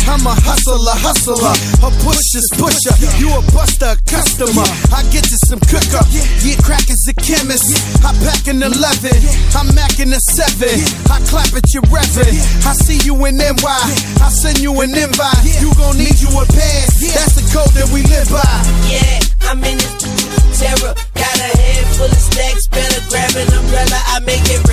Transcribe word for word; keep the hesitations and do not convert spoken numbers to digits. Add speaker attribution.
Speaker 1: I'm a hustler, hustler, a pusher's pusher. You a buster, a customer. I get you some cooker. Yeah, crack is a chemist. I pack an eleven. I'm macking a seven. I clap at your reverend. I see you in N Y. I send you an invite. You gon' need you a pass. That's the code that we live by.
Speaker 2: Yeah, I'm in this terror. Got a head full of stacks. Better grab an umbrella. I make it